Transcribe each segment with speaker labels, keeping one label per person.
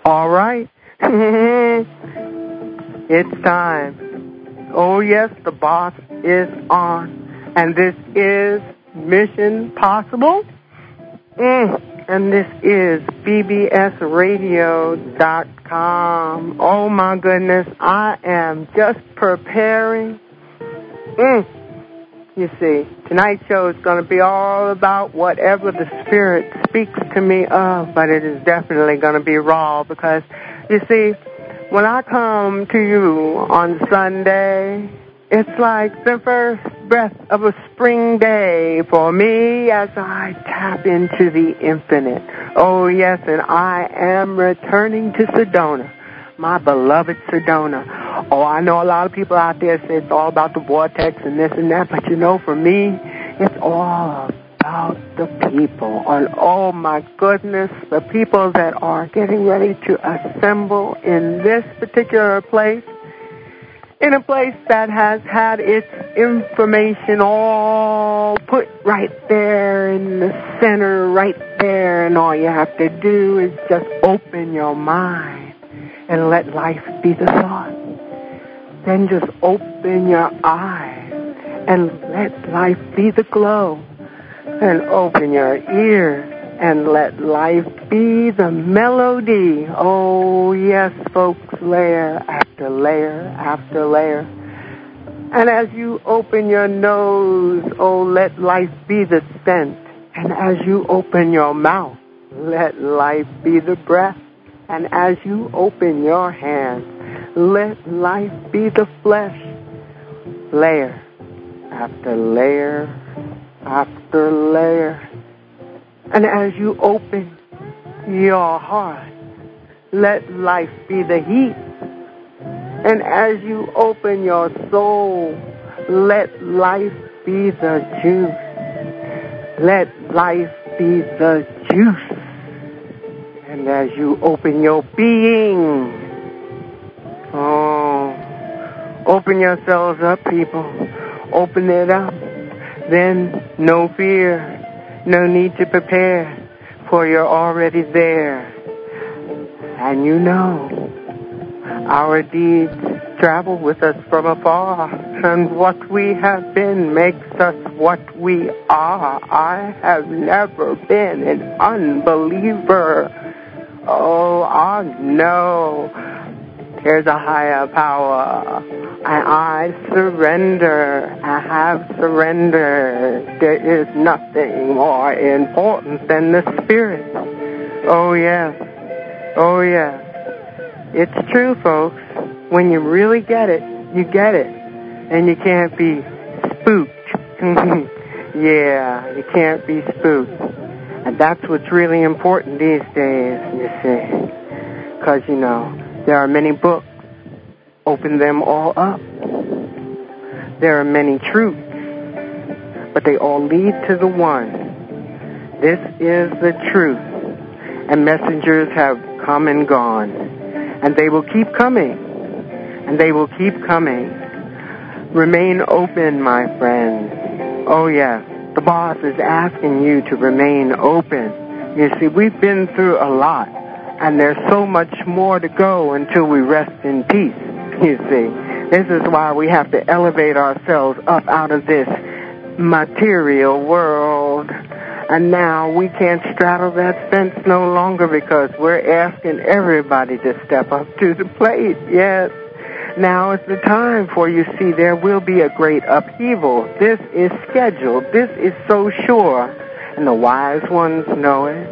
Speaker 1: All right. It's time. Oh, yes, the boss is on. And this is Mission Possible. And this is bbsradio.com. Oh, my goodness, I am just preparing. You see, tonight's show is going to be all about whatever the Spirit speaks to me of, but it is definitely going to be raw because, you see, when I come to you on Sunday, it's like the first breath of a spring day for me as I tap into the infinite. Oh, yes, and I am returning to Sedona, my beloved Sedona. Oh, I know a lot of people out there say it's all about the vortex and this and that, but you know, for me, it's all about the people. And oh, my goodness, the people that are getting ready to assemble in this particular place, in a place that has had its information all put right there in the center, right there, and all you have to do is just open your mind and let life be the thought. Then just open your eyes and let life be the glow. And open your ears and let life be the melody. Oh, yes, folks, layer after layer after layer. And as you open your nose, oh, let life be the scent. And as you open your mouth, let life be the breath. And as you open your hands, let life be the flesh. Layer after layer after layer. And as you open your heart, let life be the heat. And as you open your soul, let life be the juice. Let life be the juice. And as you open your being, oh, open yourselves up, people. Open it up. Then no fear, no need to prepare, for you're already there. And you know, our deeds travel with us from afar, and what we have been makes us what we are. I have never been an unbeliever. Oh, I know there's a higher power. And I surrender. I have surrendered. There is nothing more important than the Spirit. Oh, yes. Oh, yes. It's true, folks. When you really get it, you get it. And you can't be spooked. Yeah, you can't be spooked. And that's what's really important these days, you see. Because, you know, there are many books. Open them all up. There are many truths, but they all lead to the one. This is the truth. And messengers have come and gone. And they will keep coming. And they will keep coming. Remain open, my friends. Oh, yes. The boss is asking you to remain open. You see, we've been through a lot. And there's so much more to go until we rest in peace. You see, this is why we have to elevate ourselves up out of this material world. And now we can't straddle that fence no longer because we're asking everybody to step up to the plate. Yes, now is the time, for you see, there will be a great upheaval. This is scheduled. This is so sure. And the wise ones know it.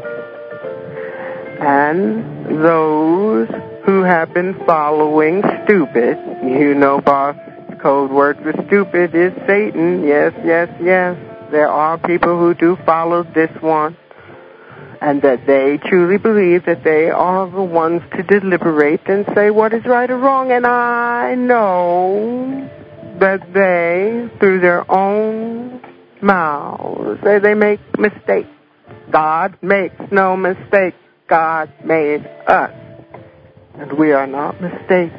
Speaker 1: And those who have been following stupid, you know, boss, code word for stupid is Satan. Yes, yes, yes. There are people who do follow this one, and that they truly believe that they are the ones to deliberate and say what is right or wrong. And I know that they, through their own mouths, they make mistakes. God makes no mistakes. God made us. And we are not mistakes.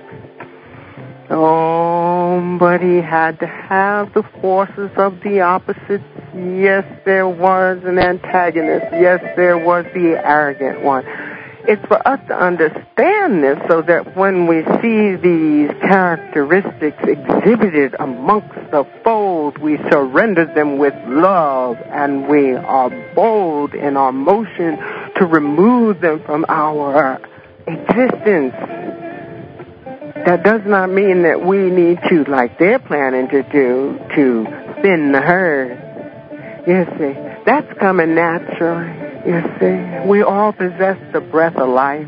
Speaker 1: Oh, but he had to have the forces of the opposites. Yes, there was an antagonist. Yes, there was the arrogant one. it's for us to understand this so that when we see these characteristics exhibited amongst the fold, we surrender them with love, and we are bold in our motion to remove them from our existence. That does not mean that we need to, like they're planning to do, to thin the herd. You see, that's coming naturally. You see, we all possess the breath of life,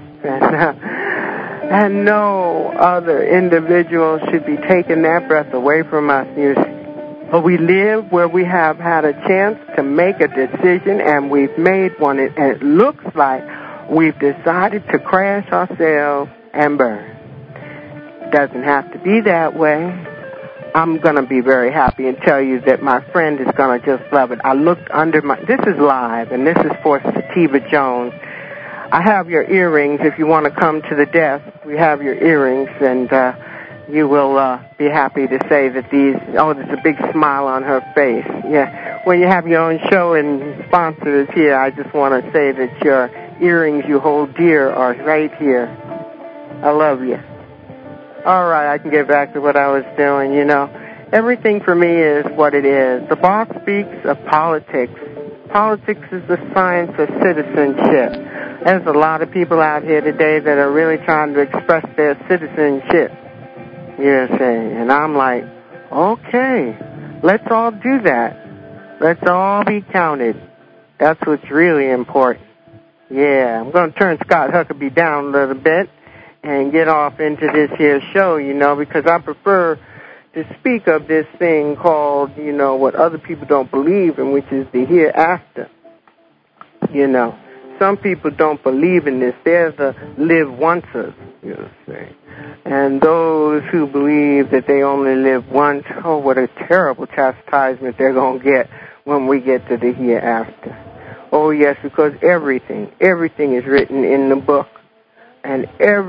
Speaker 1: and no other individual should be taking that breath away from us. You see, but we live where we have had a chance to make a decision, and we've made one, and it looks like we've decided to crash ourselves and burn. Doesn't have to be that way. I'm going to be very happy and tell you that my friend is going to just love it. I looked under this is live, and this is for Sativa Jones. I have your earrings. If you want to come to the desk, we have your earrings, and you will be happy to say that there's a big smile on her face. Yeah. When you have your own show and sponsors here, I just want to say that your earrings you hold dear are right here. I love you. All right, I can get back to what I was doing. You know, everything for me is what it is. The box speaks of politics. Politics is the science of citizenship. There's a lot of people out here today that are really trying to express their citizenship. You see, and I'm like, okay, let's all do that. Let's all be counted. That's what's really important. Yeah, I'm going to turn Scott Huckabee down a little bit and get off into this here show, you know, because I prefer to speak of this thing called, you know, what other people don't believe in, which is the hereafter. You know, some people don't believe in this. They're the live oncers, you see. And those who believe that they only live once, oh, what a terrible chastisement they're going to get when we get to the hereafter. Oh, yes, because everything is written in the book. And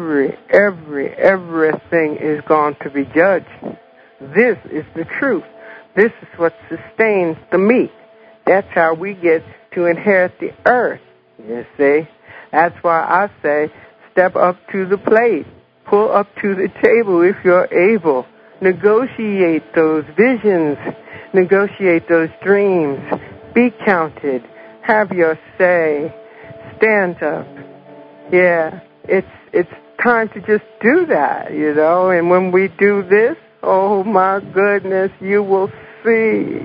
Speaker 1: everything is going to be judged. This is the truth. This is what sustains the meat. That's how we get to inherit the earth, you see. That's why I say, step up to the plate. Pull up to the table if you're able. Negotiate those visions. Negotiate those dreams. Be counted. Have your say. Stand up. Yeah. It's time to just do that, you know, and when we do this, oh my goodness, you will see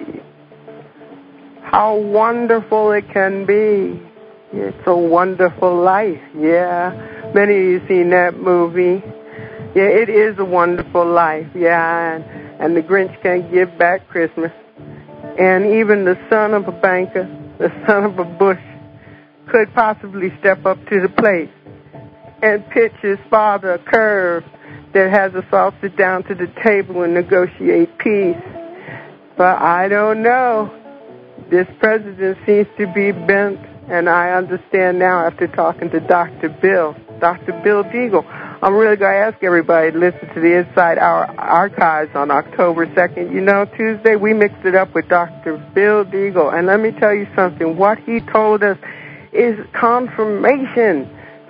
Speaker 1: how wonderful it can be. It's a wonderful life, yeah. Many of you seen that movie. Yeah, it is a wonderful life, yeah, and the Grinch can't give back Christmas. And even the son of a banker, the son of a bush, could possibly step up to the plate and pitch his father a curve that has us all sit down to the table and negotiate peace. But I don't know. This president seems to be bent, and I understand now after talking to Dr. Bill Deagle. I'm really going to ask everybody to listen to the Inside Hour archives on October 2nd. You know, Tuesday we mixed it up with Dr. Bill Deagle. And let me tell you something. What he told us is confirmation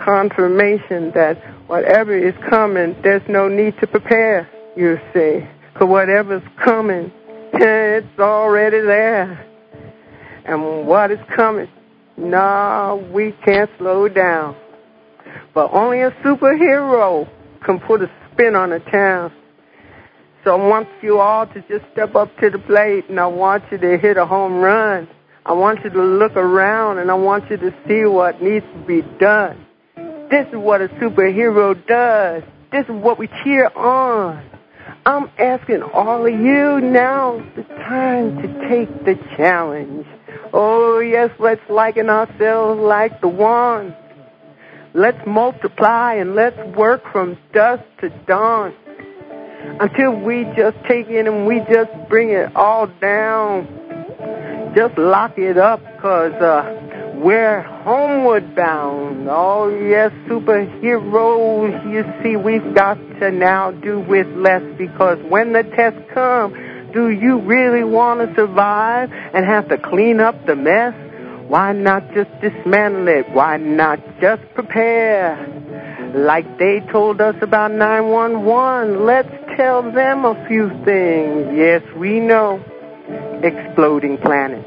Speaker 1: that whatever is coming, there's no need to prepare, you see. Because whatever's coming, it's already there. And what is coming, no, we can't slow down. But only a superhero can put a spin on a town. So I want you all to just step up to the plate, and I want you to hit a home run. I want you to look around, and I want you to see what needs to be done. This is what a superhero does. This is what we cheer on. I'm asking all of you now, the time to take the challenge. Oh, yes, let's liken ourselves like the one. Let's multiply and let's work from dusk to dawn until we just take it and we just bring it all down. Just lock it up because we're homeward bound. Oh, yes, superheroes, you see, we've got to now do with less because when the tests come, do you really want to survive and have to clean up the mess? Why not just dismantle it? Why not just prepare? Like they told us about 911, let's tell them a few things. Yes, we know. Exploding planet.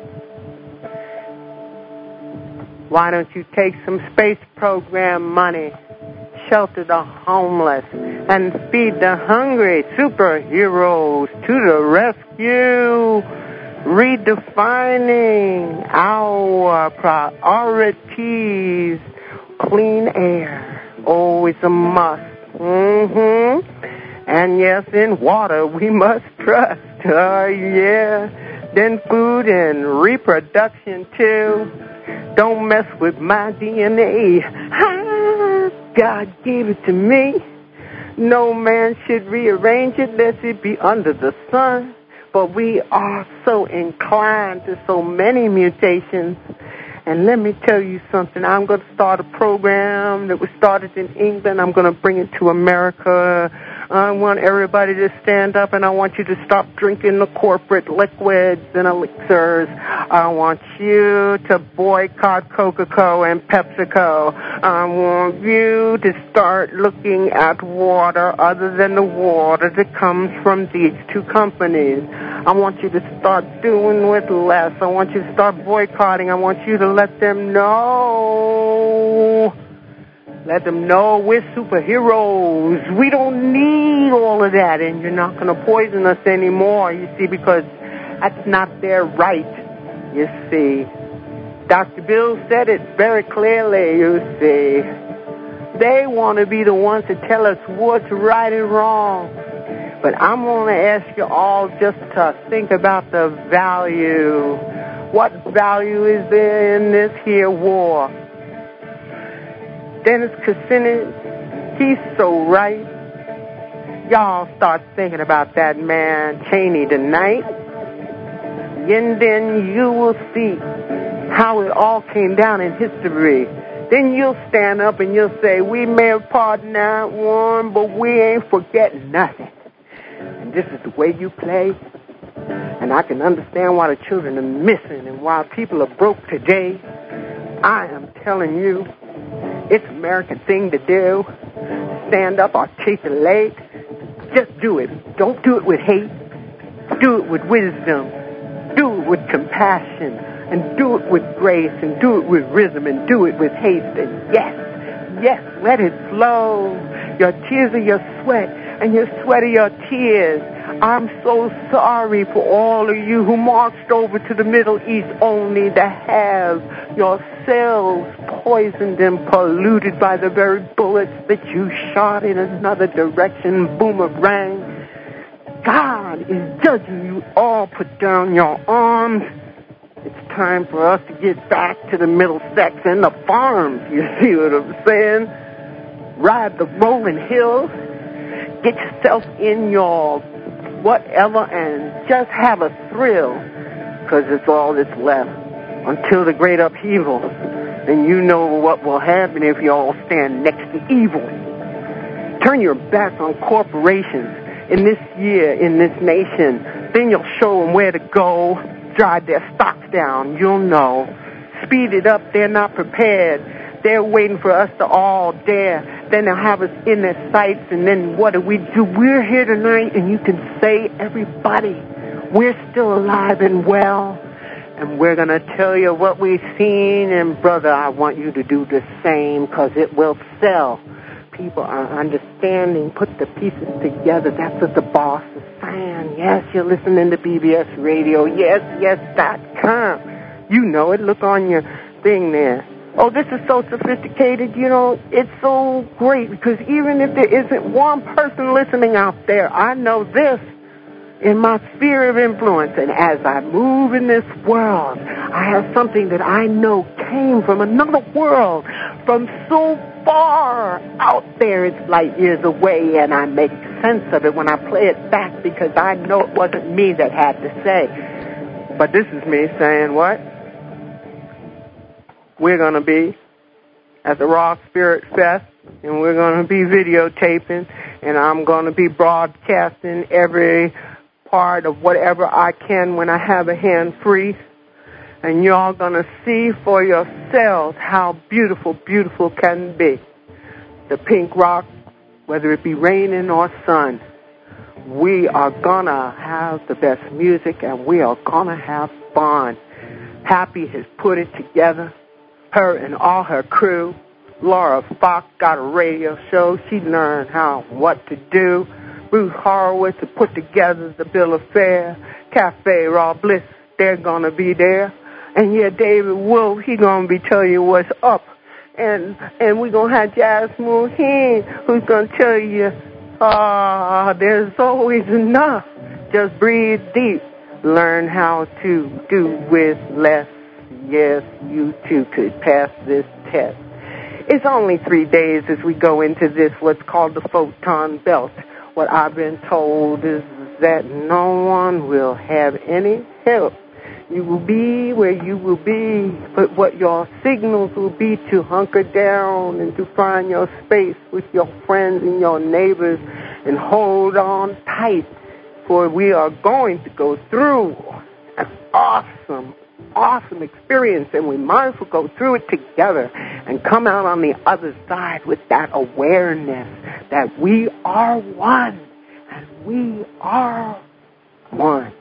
Speaker 1: Why don't you take some space program money, shelter the homeless, and feed the hungry? Superheroes to the rescue. Redefining our priorities. Clean air. Oh, it's a must. And yes, in water we must trust. Yeah. Then food and reproduction too. Don't mess with my DNA. God gave it to me. No man should rearrange it lest it be under the sun. But we are so inclined to so many mutations. And let me tell you something. I'm going to start a program that was started in England. I'm going to bring it to America. I want everybody to stand up, and I want you to stop drinking the corporate liquids and elixirs. I want you to boycott Coca-Cola and PepsiCo. I want you to start looking at water other than the water that comes from these two companies. I want you to start doing with less. I want you to start boycotting. I want you to let them know. Let them know we're superheroes. We don't need all of that, and you're not going to poison us anymore, you see, because that's not their right, you see. Dr. Bill said it very clearly, you see. They want to be the ones to tell us what's right and wrong. But I'm going to ask you all just to think about the value. What value is there in this here war? Dennis Kucinich, he's so right. Y'all start thinking about that man Cheney tonight. And then you will see how it all came down in history. Then you'll stand up and you'll say, we may have pardoned that one, but we ain't forgetting nothing. And this is the way you play. And I can understand why the children are missing and why people are broke today. I am telling you, it's an American thing to do. Stand up, articulate. Just do it. Don't do it with hate. Do it with wisdom. Do it with compassion. And do it with grace. And do it with rhythm. And do it with haste. And yes, let it flow. Your tears are your sweat. And your sweat are your tears. I'm so sorry for all of you who marched over to the Middle East only to have your cells poisoned and polluted by the very bullets that you shot in another direction, boomerang. God is judging you all. Put down your arms. It's time for us to get back to the Middlesex and the farms. You see what I'm saying? Ride the rolling hills. Get yourself in your whatever and just have a thrill, because it's all that's left until the great upheaval. And you know what will happen if you all stand next to evil. Turn your back on corporations in this year, in this nation. Then you'll show them where to go. Drive their stocks down. You'll know. Speed it up. They're not prepared. They're waiting for us to all dare. Then they'll have us in their sights, and then what do? We're here tonight, and you can say, everybody, we're still alive and well, and we're going to tell you what we've seen, and brother, I want you to do the same, because it will sell. People are understanding, put the pieces together. That's what the boss is saying. Yes, you're listening to BBS Radio. Yes.com. You know it. Look on your thing there. Oh, this is so sophisticated, you know, it's so great, because even if there isn't one person listening out there, I know this in my sphere of influence. And as I move in this world, I have something that I know came from another world, from so far out there, it's light years away, and I make sense of it when I play it back, because I know it wasn't me that had to say. But this is me saying what? We're going to be at the Raw Spirit Fest, and we're going to be videotaping, and I'm going to be broadcasting every part of whatever I can when I have a hand free. and y'all gonna see for yourselves how beautiful, beautiful can be. The Pink Rock, whether it be raining or sun, we are gonna have the best music and we are gonna have fun. Happy has put it together, her and all her crew. Laura Fox got a radio show. She learned what to do. Bruce Horowitz has put together the bill of fare. Cafe Raw Bliss, they're gonna be there. And yeah, David Wolf, he gonna be telling you what's up. And we're gonna have Jazz Moheen, who's gonna tell you, there's always enough. Just breathe deep. Learn how to do with less. Yes, you too could pass this test. It's only 3 days as we go into this, what's called the photon belt. What I've been told is that no one will have any help. You will be where you will be, but what your signals will be to hunker down and to find your space with your friends and your neighbors and hold on tight, for we are going to go through an awesome experience, and we might as well go through it together and come out on the other side with that awareness that we are one, and we are one.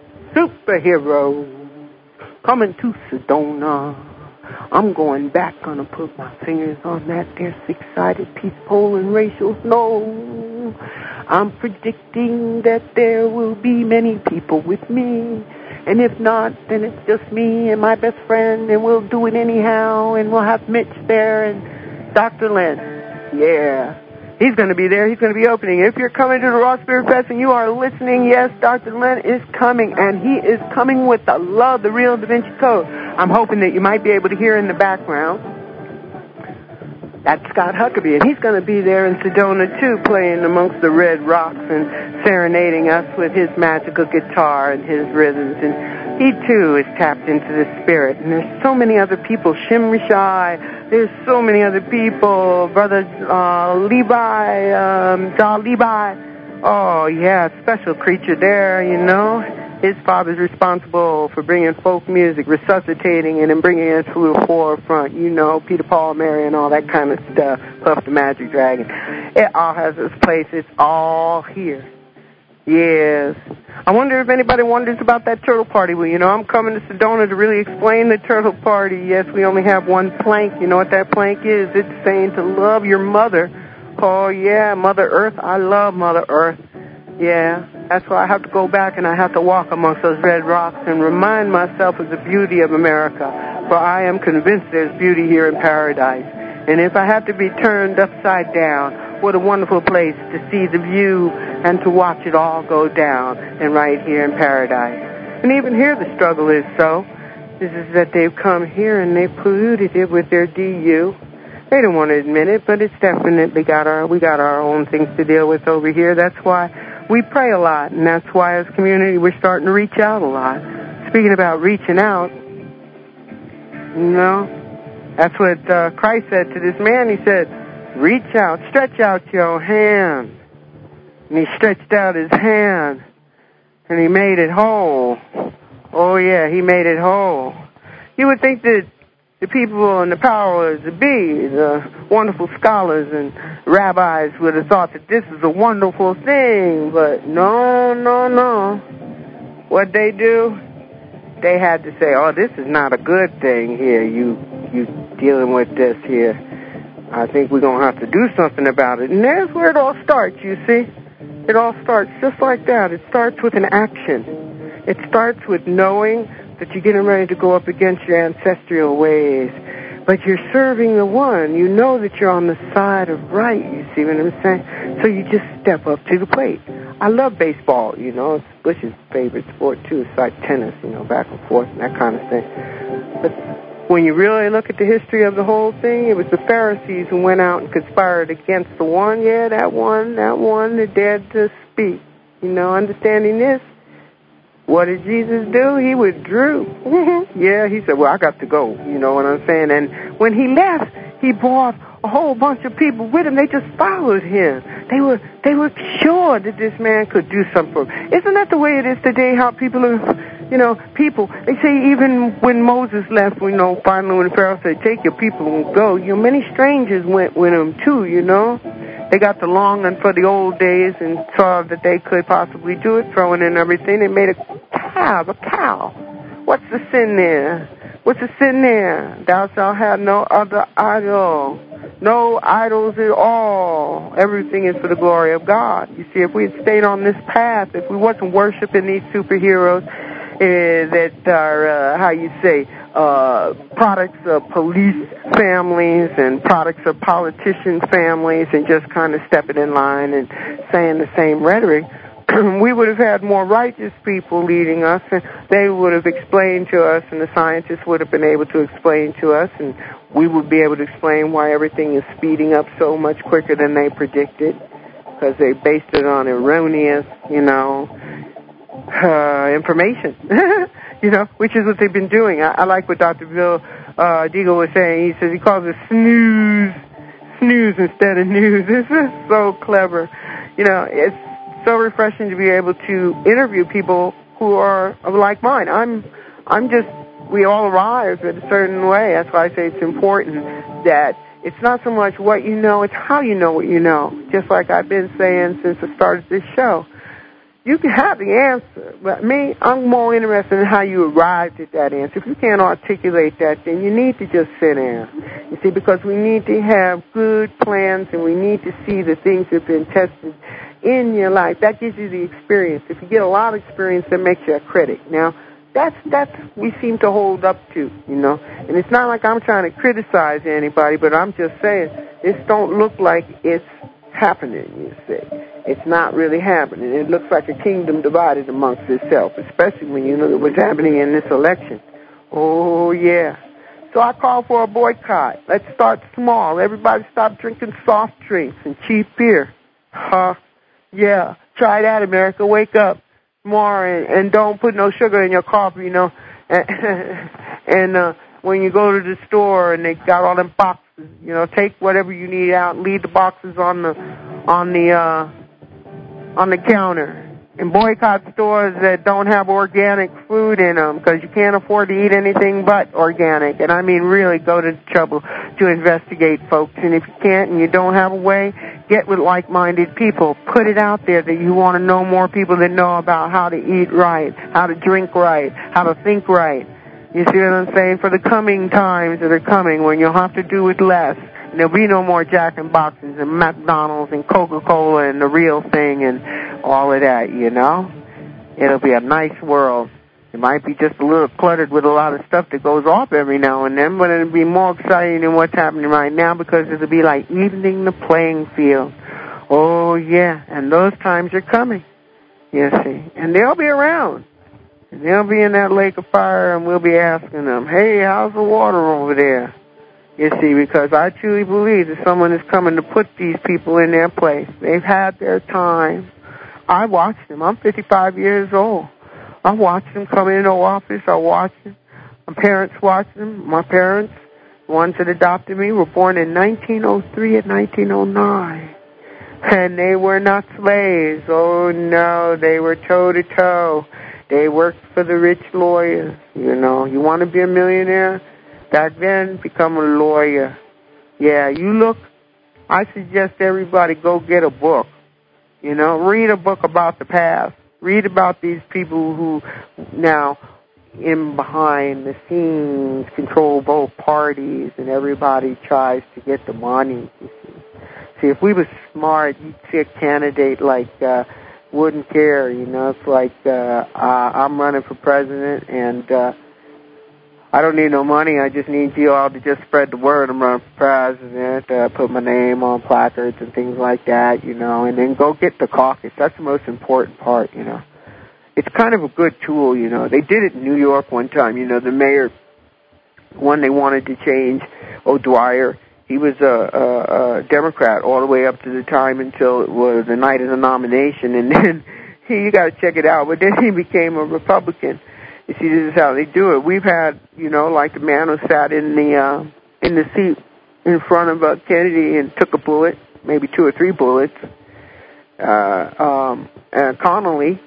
Speaker 1: Superhero coming to Sedona. I'm going back, gonna put my fingers on that there six-sided peace pole and racial snow. I'm predicting that there will be many people with me. And if not, then it's just me and my best friend, and we'll do it anyhow, and we'll have Mitch there and Dr. Lynn. Yeah. He's going to be there. He's going to be opening. If you're coming to the Raw Spirit Fest and you are listening, yes, Dr. Lynn is coming, and he is coming with the love, the real Da Vinci Code. I'm hoping that you might be able to hear in the background. That's Scott Huckabee, and he's going to be there in Sedona, too, playing amongst the red rocks and serenading us with his magical guitar and his rhythms. And he, too, is tapped into the spirit. And there's so many other people. Shimri Shai, there's so many other people. Brother Levi, John Levi. Oh, yeah, special creature there, you know. His father's responsible for bringing folk music, resuscitating it, and bringing it to the forefront. You know, Peter, Paul, Mary, and all that kind of stuff. Puff the Magic Dragon. It all has its place. It's all here. Yes. I wonder if anybody wonders about that turtle party. Well, you know, I'm coming to Sedona to really explain the turtle party. Yes, we only have one plank. You know what that plank is? It's saying to love your mother. Oh, yeah, Mother Earth. I love Mother Earth. Yeah, that's why I have to go back and I have to walk amongst those red rocks and remind myself of the beauty of America. For I am convinced there's beauty here in paradise. And if I have to be turned upside down, what a wonderful place to see the view and to watch it all go down, and right here in paradise. And even here the struggle is so. This is that they've come here and they've polluted it with their DU. They don't want to admit it, but it's definitely we got our own things to deal with over here. That's why we pray a lot, and that's why as a community we're starting to reach out a lot. Speaking about reaching out, you know, that's what Christ said to this man. He said, reach out, stretch out your hand. And he stretched out his hand, and he made it whole. Oh, yeah, he made it whole. You would think that the people and the powers that be, the wonderful scholars and rabbis would have thought that this is a wonderful thing, but no. What they do, they had to say, oh, this is not a good thing here, you dealing with this here. I think we're going to have to do something about it. And there's where it all starts, you see. It all starts just like that. It starts with an action. It starts with knowing that you're getting ready to go up against your ancestral ways. But you're serving the one. You know that you're on the side of right, you see what I'm saying? So you just step up to the plate. I love baseball, you know. It's Bush's favorite sport, too. It's like tennis, you know, back and forth and that kind of thing. But when you really look at the history of the whole thing, it was the Pharisees who went out and conspired against the one. Yeah, that one that dared to speak. You know, understanding this, what did Jesus do? He withdrew. Yeah, he said, well, I got to go. You know what I'm saying? And when he left, he brought a whole bunch of people with him. They just followed him. They were sure that this man could do something for them. Isn't that the way it is today, how people are You know, people, they say even when Moses left, you know, finally when Pharaoh said, take your people and go, you know, many strangers went with him too, you know. They got the longing for the old days and saw that they could possibly do it, throwing in everything. They made a cow. What's the sin there? What's the sin there? Thou shalt have no other idol. No idols at all. Everything is for the glory of God. You see, if we had stayed on this path, if we wasn't worshiping these superheroes that are, products of police families and products of politician families and just kind of stepping in line and saying the same rhetoric, we would have had more righteous people leading us, and they would have explained to us, and the scientists would have been able to explain to us, and we would be able to explain why everything is speeding up so much quicker than they predicted, because they based it on erroneous, information, which is what they've been doing. I like what Dr. Bill Deagle was saying. He says he calls it snooze instead of news. This is so clever. It's so refreshing to be able to interview people who are of like mind. We all arrive in a certain way. That's why I say it's important that it's not so much what you know, it's how you know what you know. Just like I've been saying since I started this show. You can have the answer, but me, I'm more interested in how you arrived at that answer. If you can't articulate that, then you need to just sit down. You see, because we need to have good plans and we need to see the things that have been tested in your life. That gives you the experience. If you get a lot of experience, that makes you a critic. Now, that's we seem to hold up to, And it's not like I'm trying to criticize anybody, but I'm just saying, this don't look like it's happening, you see. It's not really happening. It looks like a kingdom divided amongst itself, especially when you look at what's happening in this election. Oh, yeah. So I call for a boycott. Let's start small. Everybody stop drinking soft drinks and cheap beer. Yeah. Try that, America. Wake up more and don't put no sugar in your coffee, And when you go to the store and they got all them boxes, take whatever you need out and leave the boxes on the counter, and boycott stores that don't have organic food in them, because you can't afford to eat anything but organic. And I mean really go to trouble to investigate, folks. And if you can't and you don't have a way, get with like-minded people. Put it out there that you want to know more people that know about how to eat right, how to drink right, how to think right. You see what I'm saying? For the coming times that are coming when you'll have to do with less. And there'll be no more Jack in Boxes and McDonald's and Coca-Cola and the real thing and all of that, It'll be a nice world. It might be just a little cluttered with a lot of stuff that goes off every now and then, but it'll be more exciting than what's happening right now, because it'll be like evening the playing field. Oh, yeah, and those times are coming, you see. And they'll be around. And they'll be in that lake of fire, and we'll be asking them, hey, how's the water over there? You see, because I truly believe that someone is coming to put these people in their place. They've had their time. I watched them. I'm 55 years old. I watched them come into office. I watched them. My parents watched them. My parents, the ones that adopted me, were born in 1903 and 1909. And they were not slaves. Oh, no, they were toe-to-toe. They worked for the rich lawyers. You want to be a millionaire? Back then, become a lawyer. Yeah, I suggest everybody go get a book. Read a book about the past. Read about these people who now, in behind the scenes, control both parties, and everybody tries to get the money. You see, if we were smart, you'd see a candidate like wouldn't care. It's like I'm running for president, and I don't need no money. I just need you all to just spread the word. I'm running for president, put my name on placards and things like that, and then go get the caucus. That's the most important part, It's kind of a good tool, They did it in New York one time, the mayor, one they wanted to change, O'Dwyer. He was a Democrat all the way up to the time until it was the night of the nomination, and then you got to check it out. But then he became a Republican. You see, this is how they do it. We've had, like the man who sat in the seat in front of Kennedy and took a bullet, maybe 2 or 3 bullets. Connolly,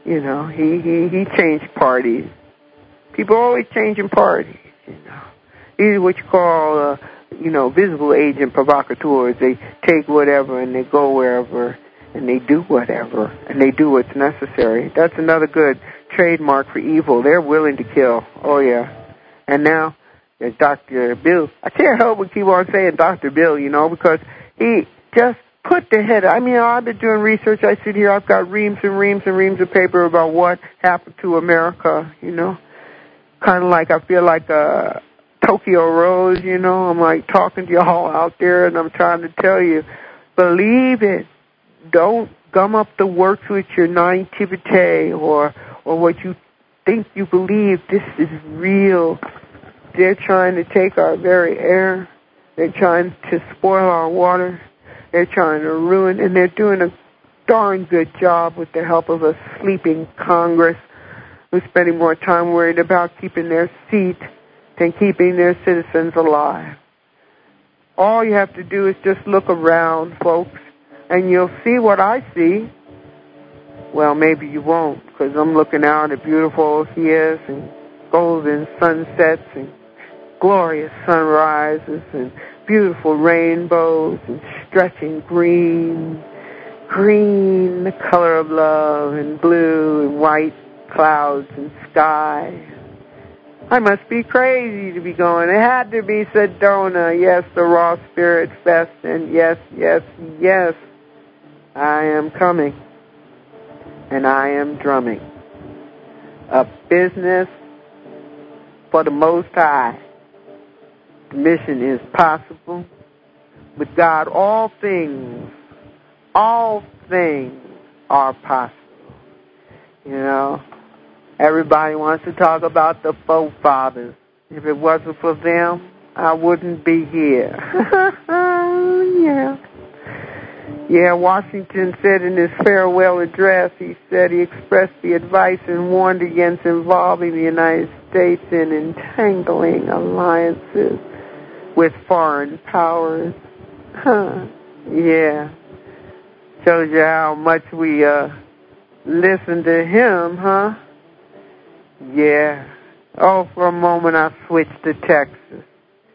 Speaker 1: You know, he changed parties. People are always changing parties, you know. These are what you call, visible agent provocateurs. They take whatever and they go wherever and they do whatever and they do what's necessary. That's another good trademark for evil. They're willing to kill. Oh, yeah. And now there's Dr. Bill. I can't help but keep on saying Dr. Bill, because he just put the head. I've been doing research. I sit here. I've got reams and reams and reams of paper about what happened to America, Kind of like I feel like Tokyo Rose, I'm like talking to y'all out there, and I'm trying to tell you, believe it. Don't gum up the works with your naivete or what you think you believe. This is real. They're trying to take our very air. They're trying to spoil our water. They're trying to ruin, and they're doing a darn good job with the help of a sleeping Congress who's spending more time worried about keeping their seat than keeping their citizens alive. All you have to do is just look around, folks, and you'll see what I see. Well, maybe you won't, because I'm looking out at beautiful oceans and golden sunsets and glorious sunrises and beautiful rainbows and stretching green, the color of love, and blue and white clouds and sky. I must be crazy to be going. It had to be Sedona. Yes, the Raw Spirit Fest. And yes, I am coming. And I am drumming. A business for the Most High. The mission is possible. With God, all things are possible. Everybody wants to talk about the forefathers. If it wasn't for them, I wouldn't be here. Yeah, Washington said in his farewell address, he said he expressed the advice and warned against involving the United States in entangling alliances with foreign powers. Yeah. Shows you how much we listen to him, huh? Yeah. Oh, for a moment I switched to Texas.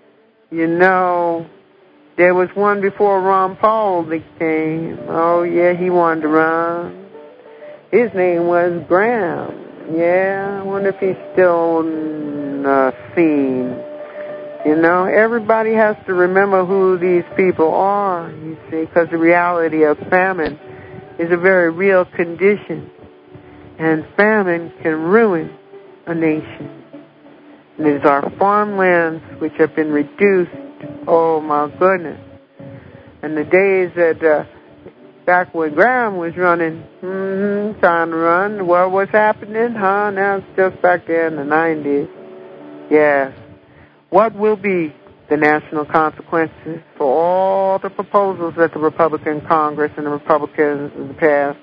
Speaker 1: There was one before Ron Paul that came. Oh, yeah, he wanted to run. His name was Graham. Yeah, I wonder if he's still on the scene. Everybody has to remember who these people are, you see, because the reality of famine is a very real condition. And famine can ruin a nation. And it is our farmlands which have been reduced. Oh, my goodness. And the days that back when Graham was running, trying to run, what was happening? Now it's just back there in the 90s. Yes. What will be the national consequences for all the proposals that the Republican Congress and the Republicans in the past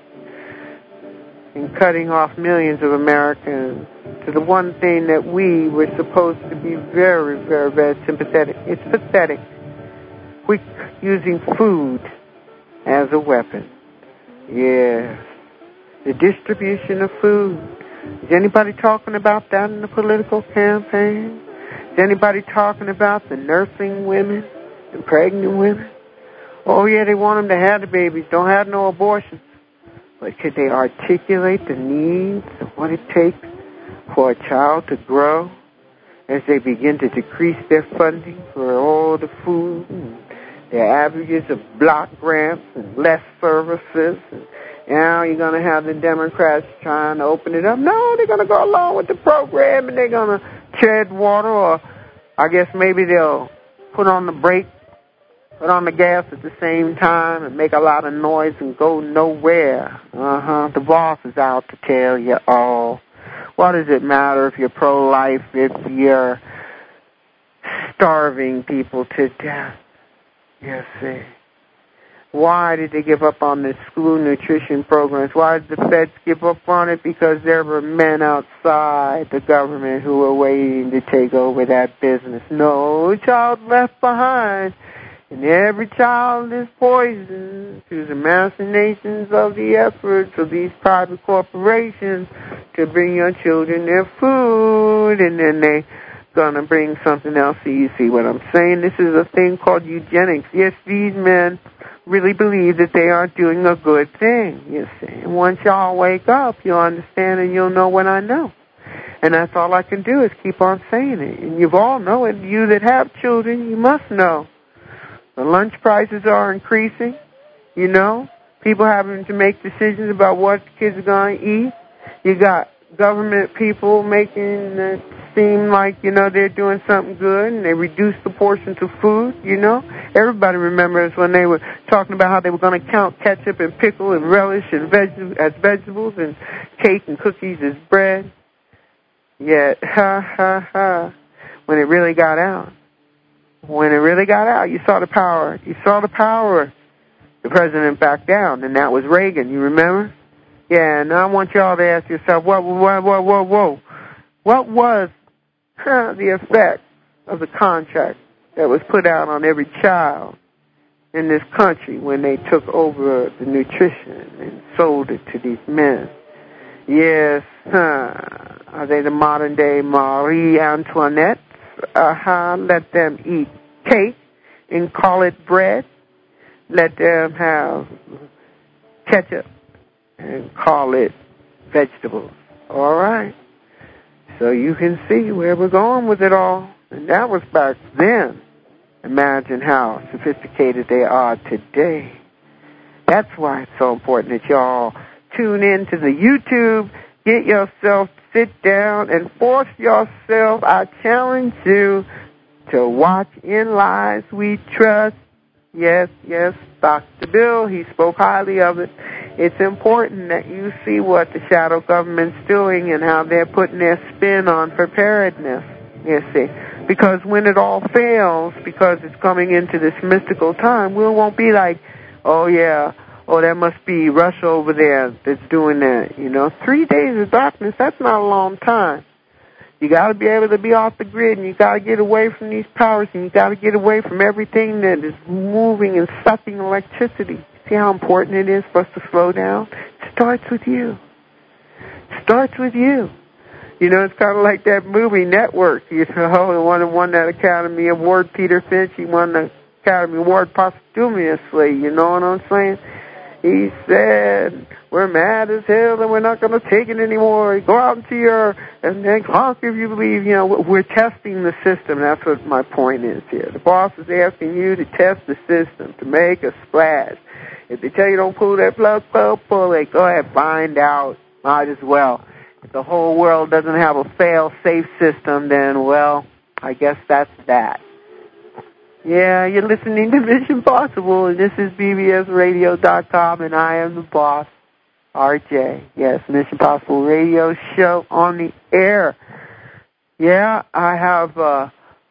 Speaker 1: in cutting off millions of Americans to the one thing that we were supposed to be very, very, very sympathetic. It's pathetic. We're using food as a weapon. Yes. The distribution of food. Is anybody talking about that in the political campaign? Is anybody talking about the nursing women, the pregnant women? Oh, yeah, they want them to have the babies. Don't have no abortions. But could they articulate the needs of what it takes for a child to grow as they begin to decrease their funding for all the food and their averages of block grants and less services? And now you're going to have the Democrats trying to open it up. No, they're going to go along with the program and they're going to tread water, or I guess maybe they'll put on the brake, put on the gas at the same time and make a lot of noise and go nowhere. The boss is out to tell you all. What does it matter if you're pro-life, if you're starving people to death? You see. Why did they give up on the school nutrition programs? Why did the feds give up on it? Because there were men outside the government who were waiting to take over that business. No child left behind. And every child is poisoned through the machinations of the efforts of these private corporations to bring your children their food, and then they're going to bring something else. So you see what I'm saying? This is a thing called eugenics. Yes, these men really believe that they are doing a good thing, you see. And once y'all wake up, you'll understand and you'll know what I know. And that's all I can do is keep on saying it. And you all know it. You that have children, you must know. The lunch prices are increasing, you know. People having to make decisions about what kids are going to eat. You got government people making it seem like, you know, they're doing something good, and they reduce the portions of food, you know. Everybody remembers when they were talking about how they were going to count ketchup and pickle and relish and as vegetables and cake and cookies as bread. Yet, when it really got out. When it really got out, you saw the power. You saw the power. The president backed down, and that was Reagan. You remember? Yeah, and I want y'all to ask yourself, whoa. What was the effect of the contract that was put out on every child in this country when they took over the nutrition and sold it to these men? Yes, are they the modern-day Marie Antoinette? Let them eat cake and call it bread. Let them have ketchup and call it vegetables. All right. So you can see where we're going with it all. And that was back then. Imagine how sophisticated they are today. That's why it's so important that y'all tune in to the YouTube, get yourself, sit down, and force yourself. I challenge you to watch In Lies We Trust. Yes, Dr. Bill, he spoke highly of it. It's important that you see what the shadow government's doing and how they're putting their spin on preparedness, you see. Because when it all fails, because it's coming into this mystical time, we won't be like, oh, yeah, that must be Russia over there that's doing that, you know. 3 days of darkness, that's not a long time. You got to be able to be off the grid, and you got to get away from these powers, and you got to get away from everything that is moving and sucking electricity. See how important it is for us to slow down? It starts with you. It starts with you. You know, it's kind of like that movie Network. You know, the one that won that Academy Award, Peter Finch, he won the Academy Award posthumously. You know what I'm saying? He said, we're mad as hell and we're not going to take it anymore. Go out into your, and then honk if you believe, you know, we're testing the system. That's what my point is here. The boss is asking you to test the system, to make a splash. If they tell you don't pull that plug, pull it. Go ahead, find out. Might as well. If the whole world doesn't have a fail-safe system, then, well, I guess that's that. Yeah, you're listening to Mission Possible, and this is bbsradio.com, and I am the boss, RJ. Yes, Mission Possible radio show on the air. Yeah, I have a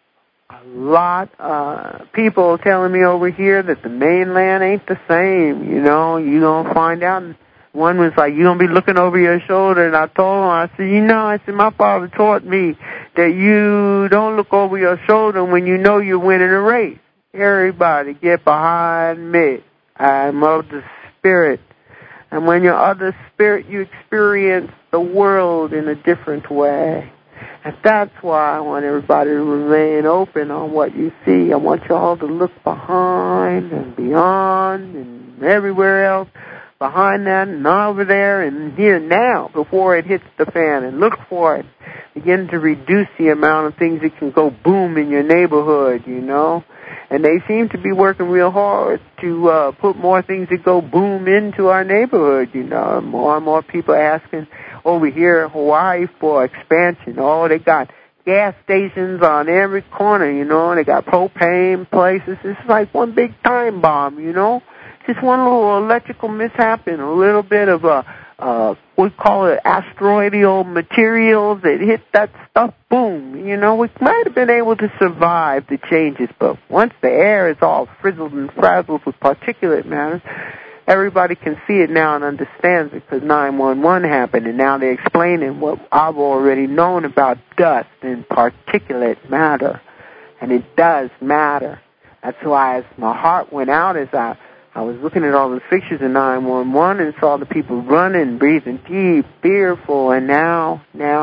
Speaker 1: lot of people telling me over here that the mainland ain't the same. You know, you're going to find out. One was like, you're going to be looking over your shoulder, and I told him, I said, my father taught me that you don't look over your shoulder when you know you're winning a race. Everybody get behind me. I'm of the spirit. And when you're of the spirit, you experience the world in a different way. And that's why I want everybody to remain open on what you see. I want you all to look behind and beyond and everywhere else. Behind that and over there and here now before it hits the fan, and look for it. Begin to reduce the amount of things that can go boom in your neighborhood, you know. And they seem to be working real hard to put more things that go boom into our neighborhood, you know. More and more people asking over here in Hawaii for expansion. Oh, they got gas stations on every corner, you know. They got propane places. It's like one big time bomb, you know. Just one little electrical mishap and a little bit of we call it asteroidal materials that hit that stuff, boom. You know, we might have been able to survive the changes, but once the air is all frizzled and frazzled with particulate matter, everybody can see it now and understands it because 911 happened, and now they're explaining what I've already known about dust and particulate matter, and it does matter. That's why as my heart went out as I was looking at all the pictures of 911 and saw the people running, breathing deep, fearful, and now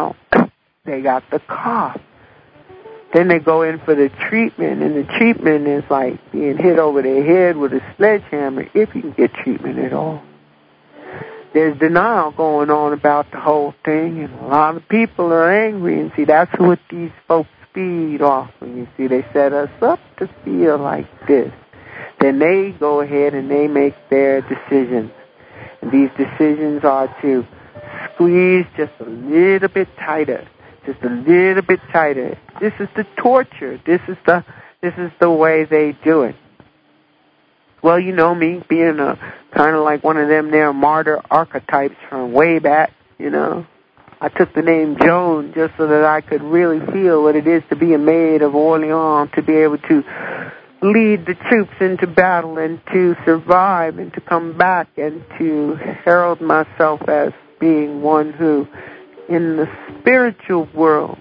Speaker 1: they got the cough. Then they go in for the treatment, and the treatment is like being hit over the head with a sledgehammer, if you can get treatment at all. There's denial going on about the whole thing, and a lot of people are angry, and see, that's what these folks feed off of. You see, they set us up to feel like this. Then they go ahead and they make their decisions. And these decisions are to squeeze just a little bit tighter. Just a little bit tighter. This is the torture. This is the way they do it. Well, you know me, being a kind of like one of them there martyr archetypes from way back, you know. I took the name Joan just so that I could really feel what it is to be a Maid of Orleans, to be able to lead the troops into battle and to survive and to come back and to herald myself as being one who, in the spiritual world,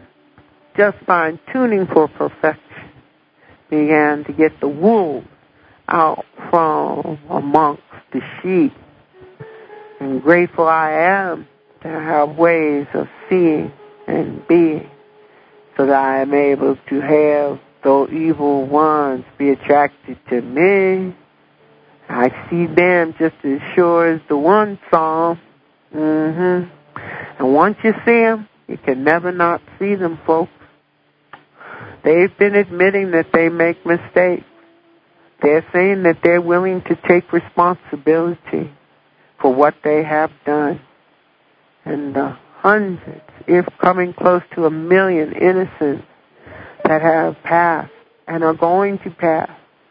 Speaker 1: just fine-tuning for perfection, began to get the wool out from amongst the sheep. And grateful I am to have ways of seeing and being, so that I am able to have those evil ones be attracted to me. I see them just as sure as the one saw them. And once you see them, you can never not see them, folks. They've been admitting that they make mistakes. They're saying that they're willing to take responsibility for what they have done. And the hundreds, if coming close to 1 million innocents that have passed and are going to pass,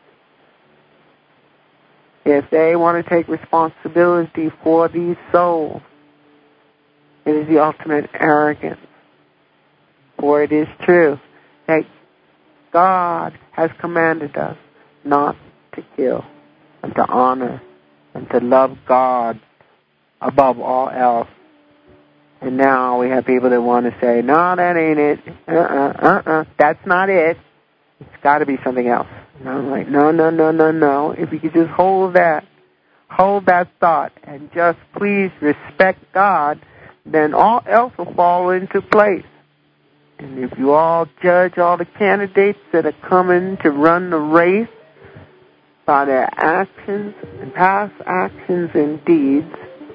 Speaker 1: if they want to take responsibility for these souls, it is the ultimate arrogance. For it is true that God has commanded us not to kill, and to honor, and to love God above all else. And now we have people that want to say, no, that ain't it. That's not it. It's got to be something else. And I'm like, no. If you could just hold that thought, and just please respect God, then all else will fall into place. And if you all judge all the candidates that are coming to run the race by their actions and past actions and deeds,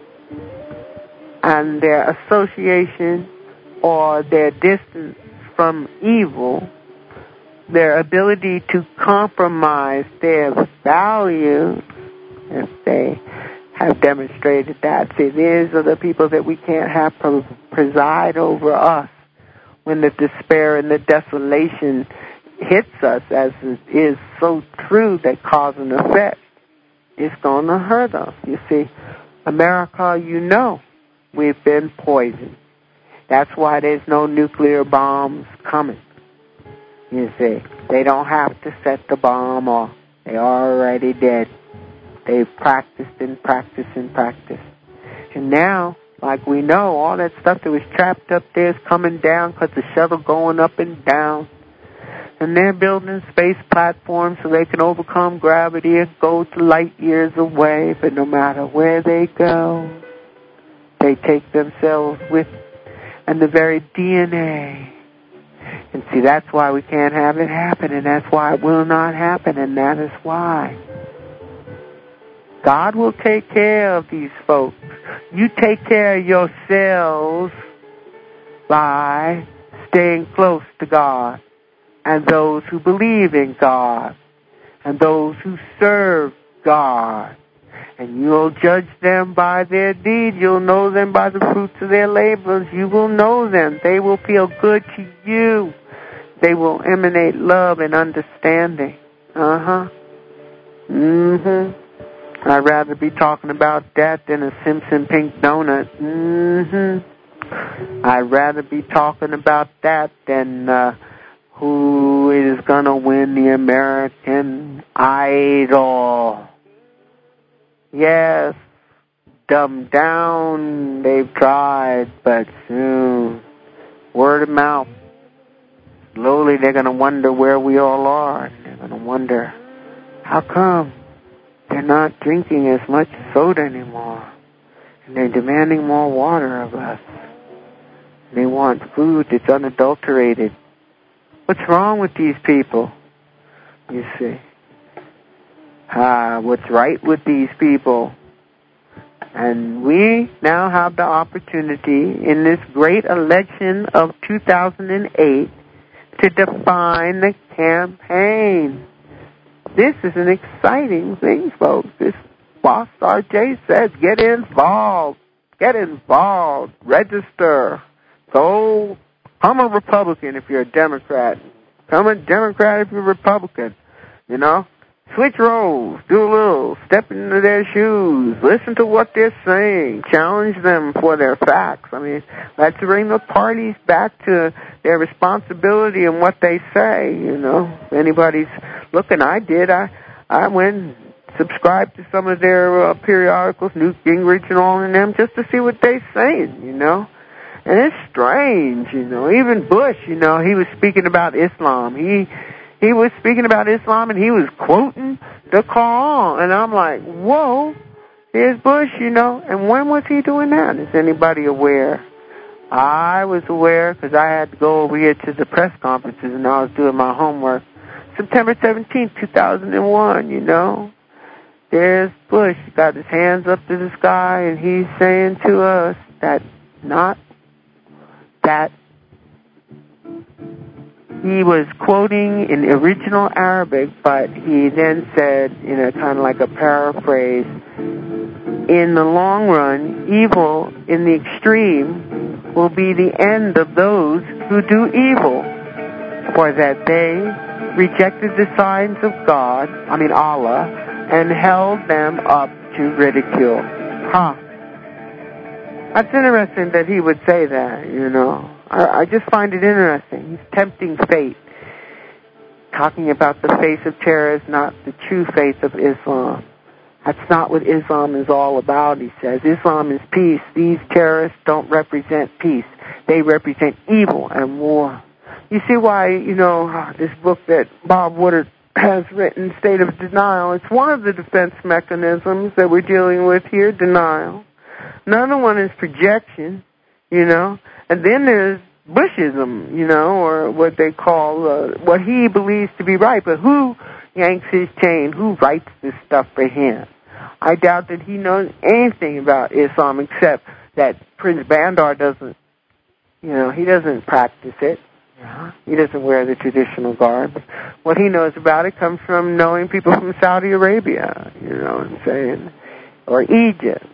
Speaker 1: and their association or their distance from evil, their ability to compromise their values, if they have demonstrated that. See, these are the people that we can't have preside over us when the despair and the desolation hits us, as it is so true that cause and effect. It's going to hurt us. You see, America, you know, we've been poisoned. That's why there's no nuclear bombs coming. You see, they don't have to set the bomb off. They're already dead. They've practiced and practiced and practiced. And now, like we know, all that stuff that was trapped up there is coming down because the shuttle going up and down. And they're building space platforms so they can overcome gravity and go to light years away. But no matter where they go, they take themselves with them and the very DNA. And see, that's why we can't have it happen, and that's why it will not happen, and that is why God will take care of these folks. You take care of yourselves by staying close to God, and those who believe in God, and those who serve God. And you'll judge them by their deeds. You'll know them by the fruits of their labors. You will know them. They will feel good to you. They will emanate love and understanding. I'd rather be talking about that than a Simpson pink donut. I'd rather be talking about that than who is going to win the American Idol. Yes, dumbed down, they've tried, but soon, word of mouth, slowly they're going to wonder where we all are. And they're going to wonder how come they're not drinking as much soda anymore? And they're demanding more water of us. They want food that's unadulterated. What's wrong with these people? You see. What's right with these people? And we now have the opportunity in this great election of 2008 to define the campaign. This is an exciting thing, folks. This Boss RJ says, get involved. Get involved. Register. So, I'm a Republican if you're a Democrat. I'm a Democrat if you're a Republican. You know? Switch roles. Do a little. Step into their shoes. Listen to what they're saying. Challenge them for their facts. I mean, let's bring the parties back to their responsibility and what they say, you know. If anybody's looking, I did. I went and subscribed to some of their periodicals, Newt Gingrich and all of them, just to see what they're saying, you know. And it's strange, you know. Even Bush, you know, he was speaking about Islam. He was speaking about Islam and he was quoting the Quran. And I'm like, whoa, here's Bush, you know. And when was he doing that? Is anybody aware? I was aware because I had to go over here to the press conferences and I was doing my homework. September 17th, 2001, you know. There's Bush. He got his hands up to the sky and he's saying to us that he was quoting in original Arabic, but he then said, in a kind of like a paraphrase, in the long run, evil in the extreme will be the end of those who do evil, for that they rejected the signs of Allah, and held them up to ridicule. That's interesting that he would say that, you know. I just find it interesting. He's tempting fate. Talking about the face of terror is not the true face of Islam. That's not what Islam is all about, he says. Islam is peace. These terrorists don't represent peace. They represent evil and war. You see why, you know, this book that Bob Woodard has written, State of Denial, it's one of the defense mechanisms that we're dealing with here, denial. Another one is projection, you know. And then there's Bushism, you know, or what they call what he believes to be right. But who yanks his chain? Who writes this stuff for him? I doubt that he knows anything about Islam except that Prince Bandar doesn't, you know, he doesn't practice it. He doesn't wear the traditional garb. What he knows about it comes from knowing people from Saudi Arabia, you know what I'm saying, or Egypt.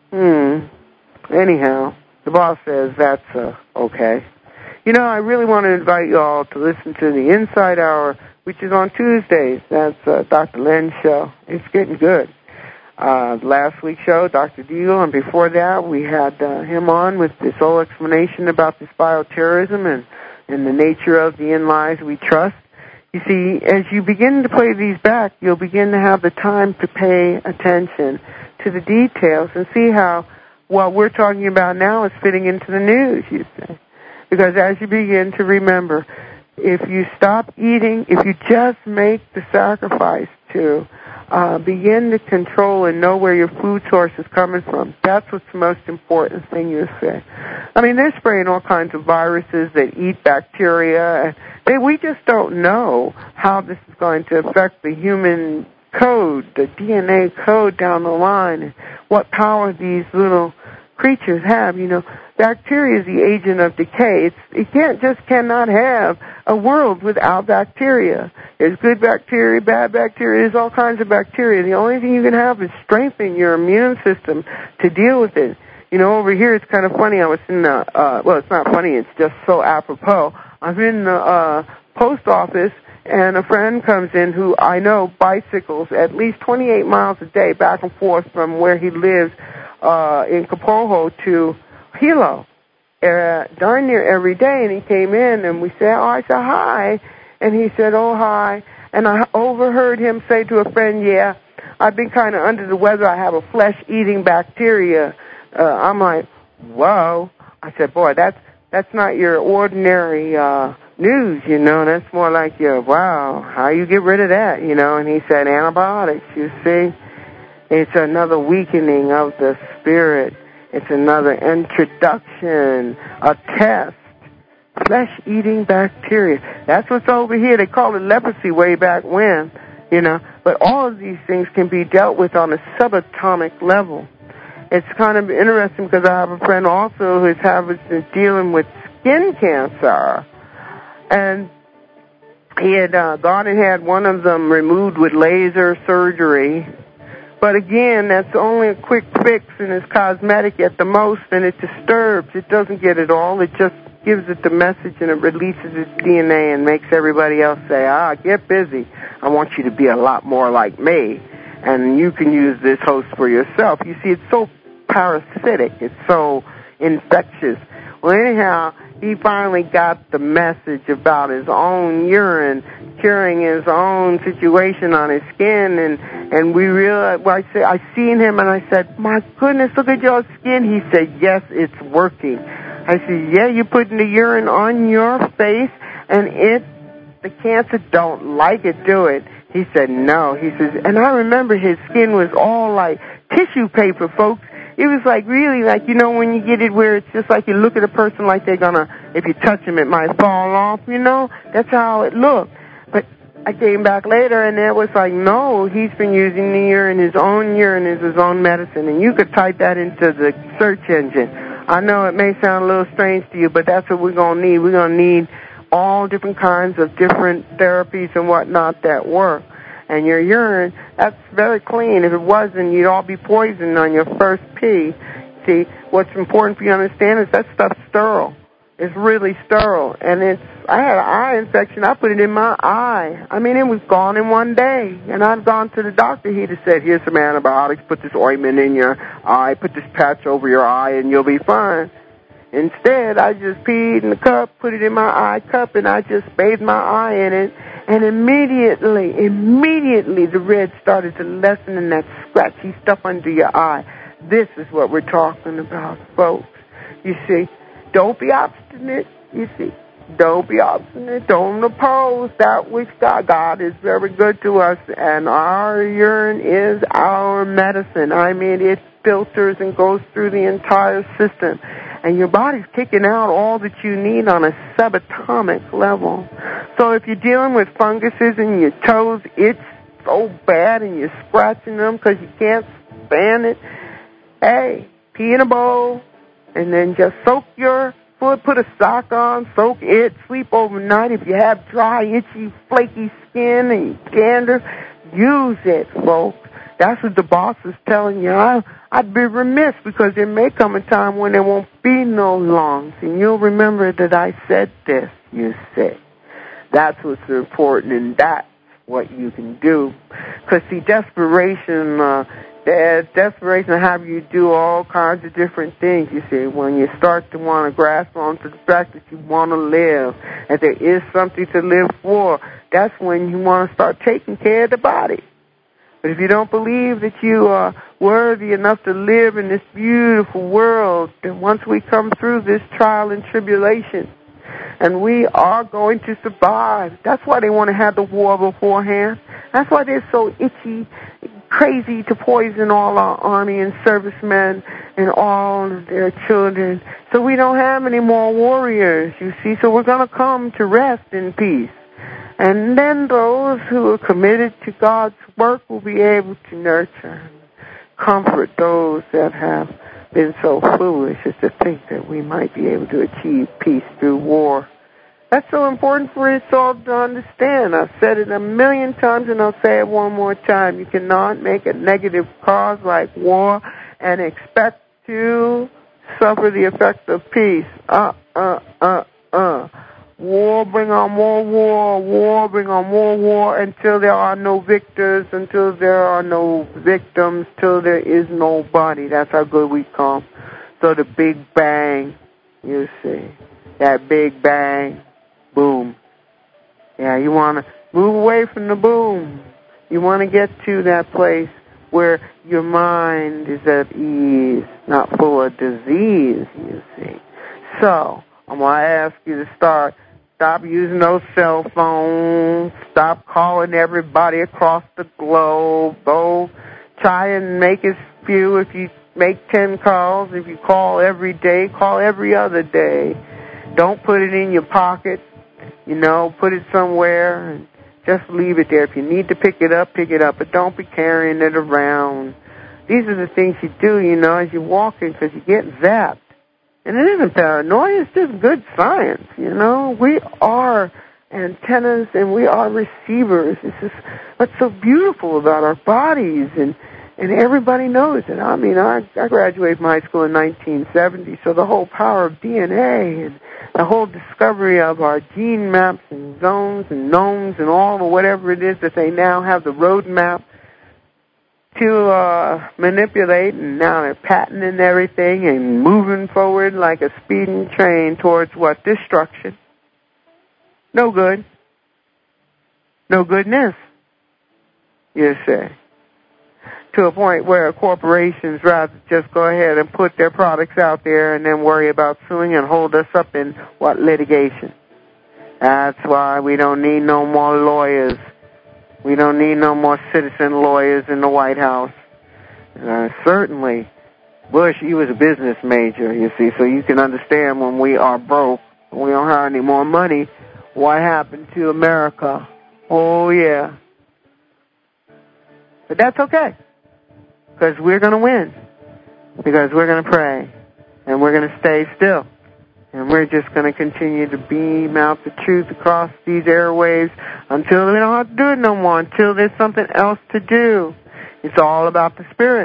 Speaker 1: Anyhow, the boss says that's okay. You know, I really want to invite you all to listen to the Inside Hour, which is on Tuesdays. That's Dr. Len's show. It's getting good. Last week's show, Dr. Deagle, and before that, we had him on with this whole explanation about this bioterrorism and the nature of the In Lies We Trust. You see, as you begin to play these back, you'll begin to have the time to pay attention to the details and see how what we're talking about now is fitting into the news, you see. Because as you begin to remember, if you stop eating, if you just make the sacrifice to begin to control and know where your food source is coming from, that's what's the most important thing you say. I mean, they're spraying all kinds of viruses that eat bacteria. We just don't know how this is going to affect the human code, the DNA code down the line, and what power these little creatures have. You know, bacteria is the agent of decay. It cannot have a world without bacteria. There's good bacteria, bad bacteria, there's all kinds of bacteria. The only thing you can have is strengthen your immune system to deal with it. You know, over here it's kind of funny. I was in the, well, it's not funny, it's just so apropos. I'm in the post office, and a friend comes in who I know bicycles at least 28 miles a day back and forth from where he lives in Kapoho to Hilo, darn near every day. And he came in, and we said, I said, hi. And he said, oh, hi. And I overheard him say to a friend, yeah, I've been kind of under the weather. I have a flesh-eating bacteria. I'm like, whoa. I said, boy, that's not your ordinary news, that's more like, wow, how you get rid of that, and he said antibiotics, you see. It's another weakening of the spirit. It's another introduction, a test. Flesh-eating bacteria. That's what's over here. They called it leprosy way back when, But all of these things can be dealt with on a subatomic level. It's kind of interesting because I have a friend also who's dealing with skin cancer. And he had gone and had one of them removed with laser surgery. But again, that's only a quick fix and it's cosmetic at the most, and it disturbs. It doesn't get it all. It just gives it the message and it releases its DNA and makes everybody else say, get busy. I want you to be a lot more like me. And you can use this host for yourself. You see, it's so parasitic. It's so infectious. Well, anyhow, he finally got the message about his own urine curing his own situation on his skin, and we realized, I seen him and I said, my goodness, look at your skin. He said, yes, it's working. I said, yeah, you're putting the urine on your face, and the cancer don't like it, do it? He said, no. He says, and I remember his skin was all like tissue paper, folks. It was like really like, when you get it where it's just like you look at a person like they're gonna, if you touch them, it might fall off, That's how it looked. But I came back later and it was like, no, he's been using the urine, his own urine is his own medicine. And you could type that into the search engine. I know it may sound a little strange to you, but that's what we're gonna need. We're gonna need all different kinds of different therapies and whatnot that work. And your urine, that's very clean. If it wasn't, you'd all be poisoned on your first pee. See, what's important for you to understand is that stuff's sterile. It's really sterile. And I had an eye infection. I put it in my eye. I mean, it was gone in one day. And I'd gone to the doctor. He'd have said, here's some antibiotics. Put this ointment in your eye. Put this patch over your eye, and you'll be fine. Instead, I just peed in the cup, put it in my eye cup, and I just bathed my eye in it. And immediately, the red started to lessen in that scratchy stuff under your eye. This is what we're talking about, folks. You see, don't be obstinate, you see. Don't be obstinate. Don't oppose that which God is very good to us, and our urine is our medicine. I mean, it filters and goes through the entire system, and your body's kicking out all that you need on a subatomic level. So if you're dealing with funguses in your toes, it's so bad, and you're scratching them because you can't stand it, hey, pee in a bowl, and then just soak your foot, put a sock on, soak it, sleep overnight. If you have dry, itchy, flaky skin and gander, use it, folks. That's what the boss is telling you. I'd be remiss because there may come a time when there won't be no lungs, and you'll remember that I said this, you see. That's what's important, and that's what you can do. Because, see, desperation will have you do all kinds of different things, you see. When you start to want to grasp onto the fact that you want to live, and there is something to live for, that's when you want to start taking care of the body. But if you don't believe that you are worthy enough to live in this beautiful world, then once we come through this trial and tribulation, and we are going to survive. That's why they want to have the war beforehand. That's why they're so itchy, crazy to poison all our army and servicemen and all of their children. So we don't have any more warriors, you see. So we're going to come to rest in peace. And then those who are committed to God's work will be able to nurture and comfort those that have been so foolish as to think that we might be able to achieve peace through war. That's so important for us all to understand. I've said it 1,000,000 times, and I'll say it one more time. You cannot make a negative cause like war and expect to suffer the effects of peace. War bring on more war. War bring on more war until there are no victors, until there are no victims, till there is nobody. That's how good we come. So the Big Bang, you see, that Big Bang, boom. Yeah, you want to move away from the boom. You want to get to that place where your mind is at ease, not full of disease, you see. So I'm going to ask you to start Stop using those cell phones. Stop calling everybody across the globe. Go try and make as few. If you make 10 calls, if you call every day, call every other day. Don't put it in your pocket. Put it somewhere and just leave it there. If you need to pick it up, but don't be carrying it around. These are the things you do, as you're walking, because you get zapped. And it isn't paranoia, it's just good science, We are antennas and we are receivers. This is what's so beautiful about our bodies, and everybody knows it. I mean, I graduated from high school in 1970, so the whole power of DNA and the whole discovery of our gene maps and zones and gnomes and all the whatever it is that they now have the roadmap to manipulate, and now they're patenting everything and moving forward like a speeding train towards what? Destruction. No good. No goodness, you say. To a point where corporations rather just go ahead and put their products out there and then worry about suing and hold us up in, litigation. That's why we don't need no more lawyers. We don't need no more citizen lawyers in the White House. Certainly, Bush, he was a business major, you see, so you can understand when we are broke, we don't have any more money, what happened to America. Oh, yeah. But that's okay, because we're going to win, because we're going to pray, and we're going to stay still. And we're just going to continue to beam out the truth across these airwaves until we don't have to do it no more, until there's something else to do. It's all about the Spirit.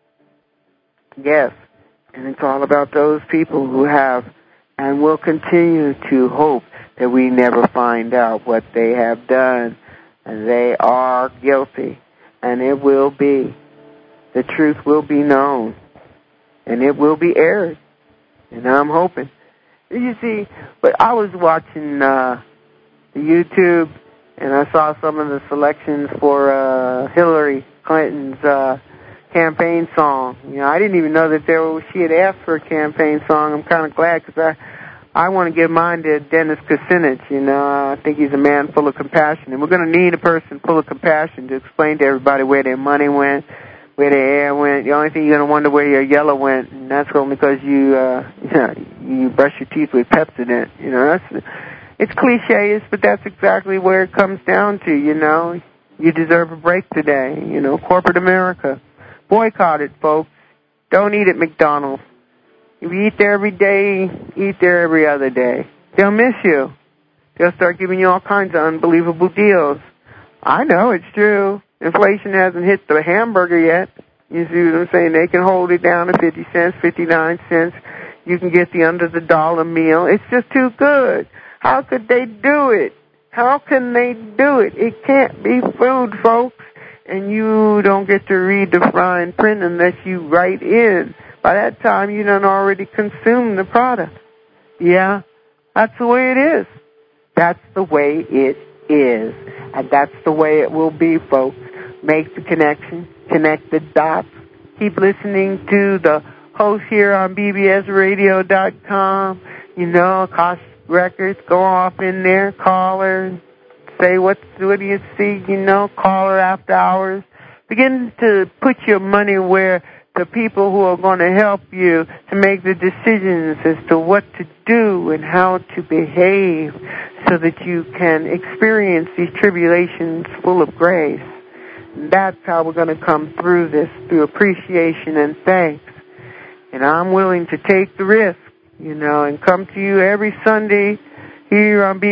Speaker 1: Yes. And it's all about those people who have and will continue to hope that we never find out what they have done. And they are guilty. And it will be. The truth will be known. And it will be aired. And I'm hoping. You see, but I was watching the YouTube, and I saw some of the selections for Hillary Clinton's campaign song. I didn't even know that she had asked for a campaign song. I'm kind of glad, because I want to give mine to Dennis Kucinich. I think he's a man full of compassion, and we're going to need a person full of compassion to explain to everybody where their money went, where their air went. The only thing you're going to wonder where your yellow went, and that's only because you brush your teeth with Pepsodent. It's cliches, but that's exactly where it comes down to. You deserve a break today. Corporate America, boycott it, folks. Don't eat at McDonald's. If you eat there every day, eat there every other day. They'll miss you. They'll start giving you all kinds of unbelievable deals. I know it's true. Inflation hasn't hit the hamburger yet. You see what I'm saying? They can hold it down to 50 cents, 59 cents. You can get the under the dollar meal. It's just too good. How could they do it? How can they do it? It can't be food, folks. And you don't get to read the fine print unless you write in. By that time, you done already consumed the product. Yeah, that's the way it is. That's the way it is. And that's the way it will be, folks. Make the connection, connect the dots. Keep listening to the host here on bbsradio.com. Kosh Records, go off in there, call her, say what do you see, call her after hours. Begin to put your money where the people who are going to help you to make the decisions as to what to do and how to behave so that you can experience these tribulations full of grace. And that's how we're going to come through this, through appreciation and thanks. And I'm willing to take the risk, and come to you every Sunday here on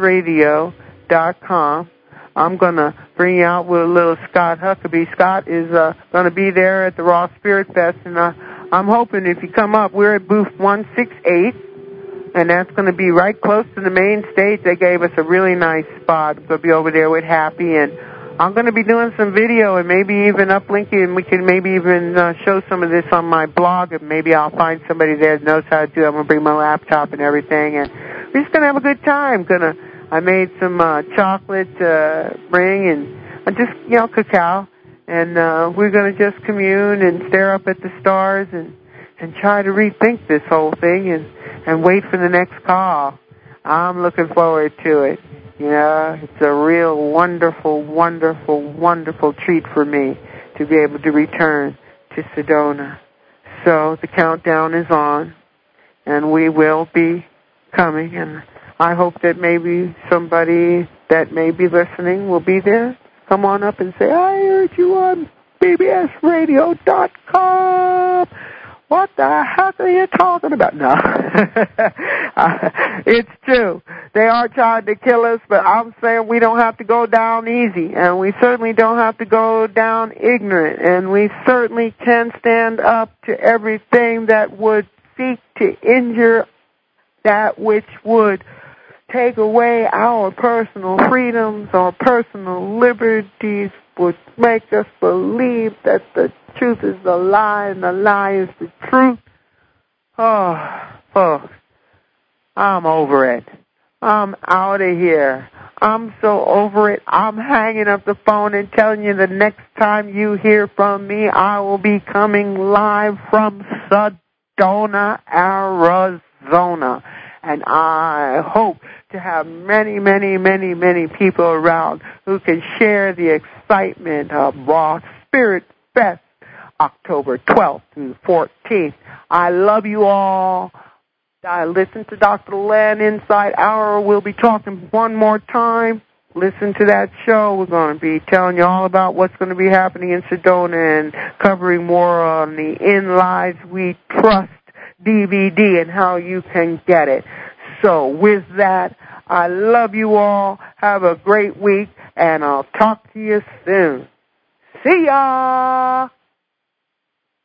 Speaker 1: bbsradio.com. I'm going to bring you out with a little Scott Huckabee. Scott is going to be there at the Raw Spirit Fest, and I'm hoping if you come up, we're at booth 168, and that's going to be right close to the main stage. They gave us a really nice spot. We'll be over there with Happy, and I'm going to be doing some video and maybe even uplinking, and we can maybe even show some of this on my blog, and maybe I'll find somebody there that knows how to do it. I'm going to bring my laptop and everything, and we're just going to have a good time. I made some chocolate ring and just, cacao, and we're going to just commune and stare up at the stars and try to rethink this whole thing and wait for the next call. I'm looking forward to it. You know, it's a real wonderful, wonderful, wonderful treat for me to be able to return to Sedona. So the countdown is on, and we will be coming, and I hope that maybe somebody that may be listening will be there. Come on up and say, I heard you on bbsradio.com. What the heck are you talking about? No. It's true. They are trying to kill us, but I'm saying we don't have to go down easy, and we certainly don't have to go down ignorant, and we certainly can stand up to everything that would seek to injure that which would take away our personal freedoms, our personal liberties, would make us believe that the truth is the lie and the lie is the truth. Oh, folks, I'm over it. I'm out of here. I'm so over it. I'm hanging up the phone and telling you the next time you hear from me, I will be coming live from Sedona, Arizona. And I hope to have many, many, many, many people around who can share the excitement of Raw Spirit Fest, October 12th through 14th. I love you all. I listen to Dr. Len Inside Hour. We'll be talking one more time. Listen to that show. We're going to be telling you all about what's going to be happening in Sedona and covering more on the In Lives We Trust DVD and how you can get it. So with that, I love you all. Have a great week, and I'll talk to you soon. See ya!